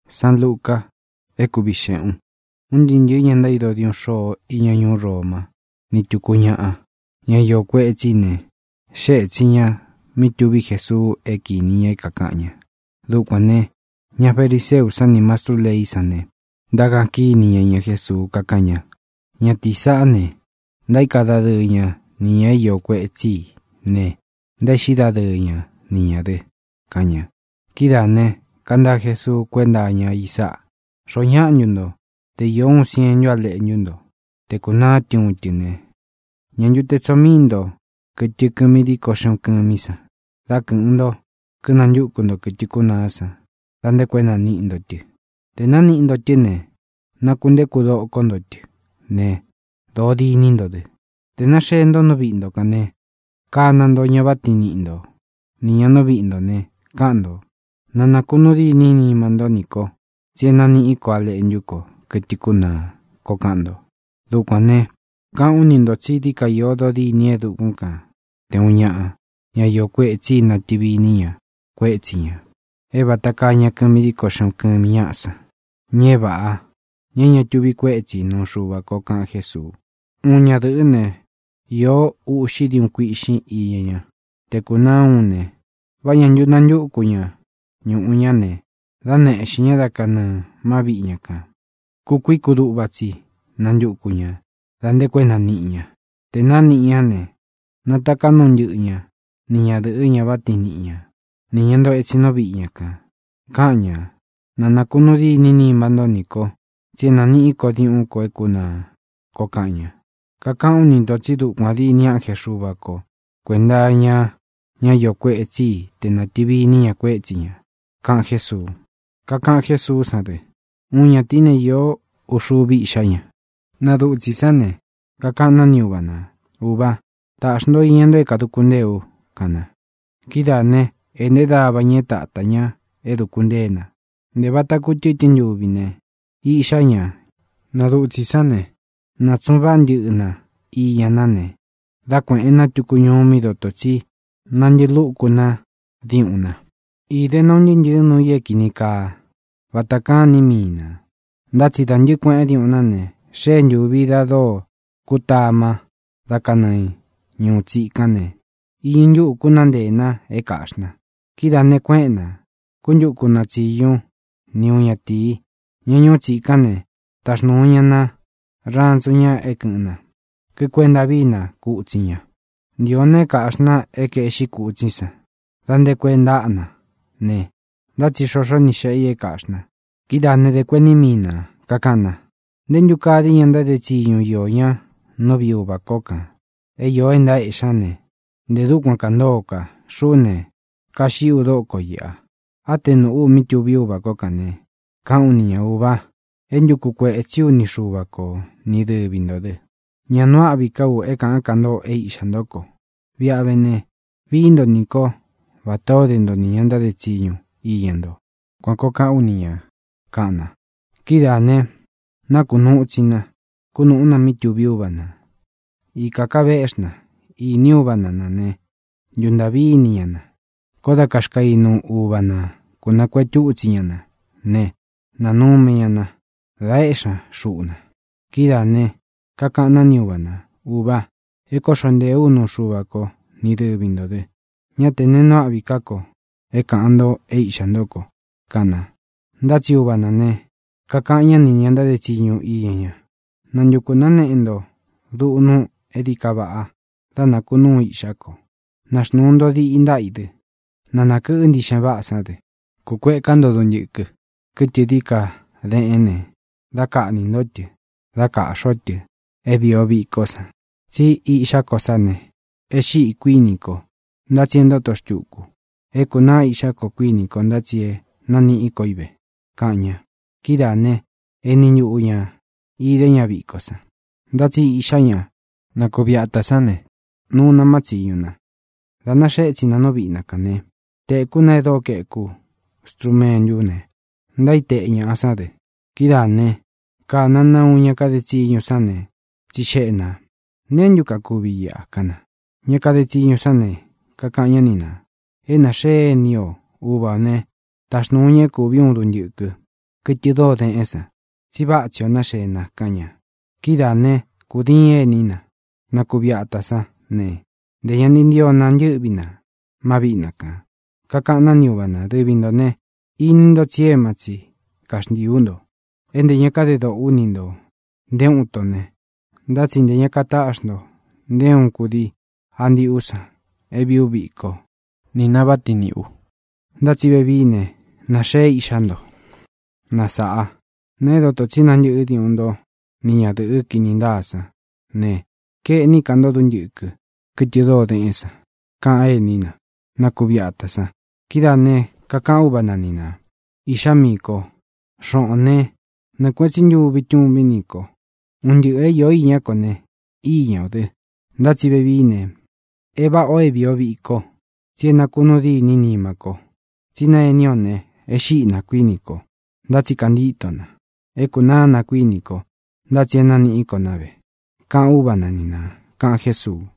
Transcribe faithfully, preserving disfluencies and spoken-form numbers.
San Luca ekubixe'un undinyi ña ndaido diun xo iña ñuu Roma ni tukuña'a ña yo kue'etsine xe'etsiña mituvi Jesús ekiniña ikakaña dukuane ña fariseu sani mastru ley sane ndakakiniña ña Jesús kakaña ña tisa'ane ndaikadadɨña niña yo kue'etsi ne ndaixidadɨña niñade kaña kidane kanda Jesús kuendaña isa xoña'ñundo te yon sienyo ale'ñundo te kuna tiuntine ña nyute tsomindo kɨtɨ kɨmidiko xeun kɨmisa da kɨ'ɨndo kɨnanyu'kundo kɨtɨ kunasa da ndekuena ni'indotɨ te nani'indotɨ ne nakundeku do'okondotɨ ne do dinindodɨ te naxeendo nu vi'ndo kane kanando ña vati ni'indo niña nu vi'ndo ne ka'ando na nakunu dini nimando niko tsie nani'iko ale'nyuko kɨtɨ kuna ko ka'ando dukuane ka'un nindo tsidi ka yodo dini edu'kunka te uña'a ña yo kue'etsi nativiniña kue'etsiña evatakaña kɨmidiko xeun kɨmi ña'sa ñe va'a ña ña tuvi kue'etsi nu Xuva ko ka'an Jesús un ñadɨ'ɨne yo u'xi diun kui'xin iñaña te kuna une va ña nandyu'kuña ñu'uña ne da ne'exiña dakanɨ ma vi'ñaka kukui kudu'vatsi nandyu'kuña da ndekuena ni'iña te nani'ña ne natakanu nyɨ'ɨña ni ñadɨ'ɨ ña vati ni'iña niña ndo'etsi nu vi'ñaka ka'ña na nakunu dini nimando niko tsie nani'iko diu'un ko ekuna ko ka'ña kaka'un nindo tsi du'kuan dini ánge Xuva ko kuenda ña ña yo kue'etsi te nativiniña kue'etsiña ka'an Jesús kaka'an Jesús sade un ña tine yo uxuvi i'xaña nadu'tsi sane kaka'an naniuvana uva ta'xndo iñando ekadukunde'u kana kidane ende davaña eta'taña edukundena ndevata kutɨtɨ nyuvine i'xaña nadu'tsi sane natsuva nyɨ'ɨna iñana ne da kue'ena tuku ñuu midototsi nandyɨlu'kuna diu'na ide nu nyɨnyɨ nu yekini ka vatakani mina ndatsi da nyɨkue'en diu'na ne xe nyuvi da do kutama da kanɨi ñuu tsi'kan ne iñinyu'ku nandena eka'xna kidane kue'na kundyu'kuna tsiyun niuñati ña ñuu tsi'kan ne taxnuñana rantsuña ekɨ'ɨna kɨkuenda vina ku'tsiña ndione ka'xna eke'xi ku'tsisa da ndekuenda'na ne ndatsi xoxo ni xe'i eka'xna kidane dekueni mina kaka'na ndendyukadiña ndade tsiñu yoña nu viuva koka eyo enda e'xa ne nde dukuan kandoka xu'ne kaxi'u do'ko yi'a ate nu'u mitu viuva koka ne ka'un niña uva endyuku kue'etsiu ni Xuva ko ni dɨvindodɨ ña nua'vi kau eka'an kando e i'xando ko vi'ave ne viindo niko vatodendo niña ndade tsiñu iñando kuan ko ka'un niña ka'na kidane nakunu'tsina kunu'una mitu viuvana ikakave'exna iniuvana ne nyundaviniñana koda kaxkainu uvana kunakuetu'tsiñana ne nanumeñana da e'xa xu'una kidane kaka'an naniuvana uva ekoxondeu nu Xuva ko ni dɨvindodɨ ña tene nua'vi kako eka'ando e i'xando ko kana ndatsi uvana ne kaka'ña niña ndade tsiñu iñaña nandyuku nane'endo du'nu edika va'a da nakunu i'xa ko naxnundo di'i nda'idɨ na nakɨ'ɨ ndixen va'a sade kukue'kando dunyɨ'kɨ kɨtɨ dika de'en ne da ka'nindotɨ da ka'xotɨ e vio vikosa tsi i'xa kosa ne exi'i kuiniko ndatsiendo toxtyu'ku ekuna i'xa ko kuiniko ndatsie nani'iko ive ka'ña kidane eni nyu'uña ideña vikosa ndatsi i'xaña nakuvi'ata sane nuna matsiñuna da naxe'etsina nu vi'naka ne te'kuna edo ke'ku strumentu ne ndaite'ña'a sade kidane kana nauña kade tsiñu sane tsixe'na nendyuka kuvi yi'a kana ña kade tsiñu sane kaka'ña nina e naxenio uva ne taxnuña kuvi un dundyɨkɨ Kiti do den esa. Chiba chio na she na kanya. Kida ne kudin ni na. Na kubiata sa ne. De yan indio na nyubi na. Mabi na ka. Kaka na nyuba na debindo ne. Inindo chie machi. Kashndi undo. Ende nyakade do unindo. De uto ne. Datsin de nyakata ashno. De un kudi. Andi usa. Ebi ubiko. Ni nabati ni u. Datsi bebine. Na she ishando. Na saa. Ne do to china nyudi undo. Niña de uki nindasa. Ne. Ke ni kando dun yuku. Kiti do den esa. Ka e nina. Na kubiata sa. Kida ne. Kaka uba na nina. Isha miko. Shon ne. Na kwechin yu bichun biniko. Undi e yo iña kone. Iña de. Datsi bebine. Eba oe bio biko. Chena kuno di nini mako. China e nione. E shi na kuiniko. Datsi kandito na. E kuna na kuiniko. Datsi enani iko nabe. Ka uba na nina. Ka Jesús.